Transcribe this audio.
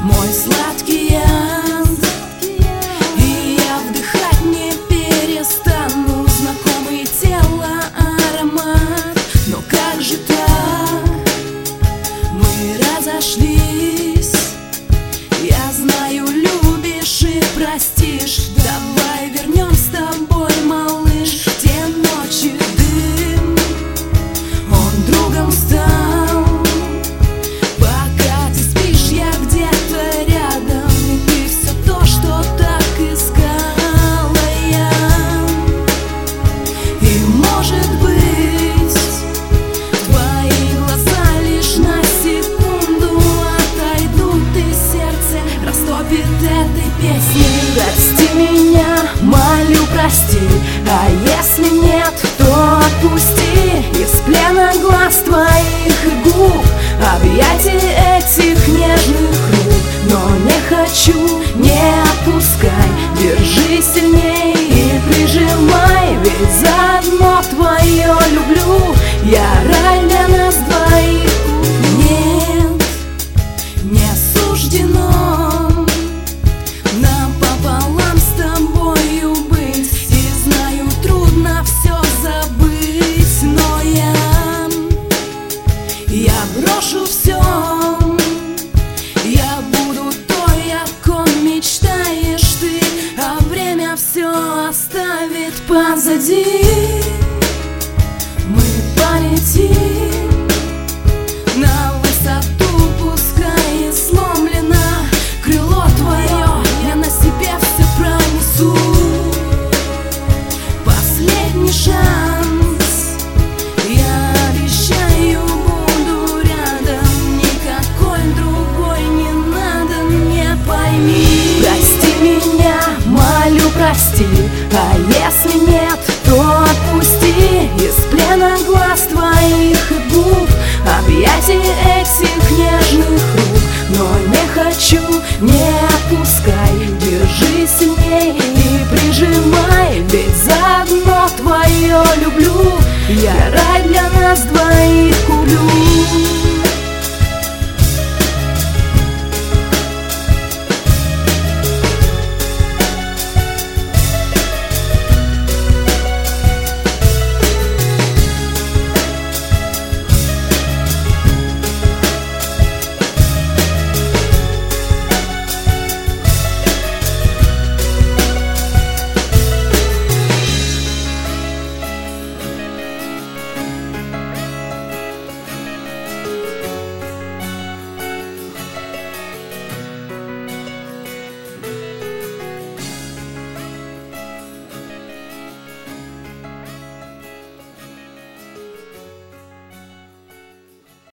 мой сладкий яд, и я вдыхать не перестану знакомый тела аромат. Но как же так? Мы разошлись. Я знаю, любишь и простишь. Давай вернем с тобой, малыш, те ночи дым. Он другом стал. Пока ты спишь, я где-то рядом, и ты все то, что так искала я. И может быть, твои глаза лишь на секунду отойдут, и сердце растопит этой песней. Прости меня, молю, прости, а если нет, то отпусти. Из плена глаз твоих и губ, объятий этих нежных рук. Но не хочу, не отпускай, держи сильней и прижимай. Ведь заодно твое люблю я, рай для нас двоих. Нет, не суждено нам пополам с тобою быть. И знаю, трудно все забыть, но я брошу все. Я буду той, о ком мечтаешь ты, а время все оставит позади. Мы полетим на высоту, пускай и сломлено крыло твое, я на себе все пронесу. Последний шанс, я обещаю, буду рядом. Никакой другой не надо, мне пойми. Прости меня, молю, прости, а если нет, то отпусти. Из плена глаз твоих и губ, объятий этих нежных рук. Но не хочу, не отпускай, держи сильнее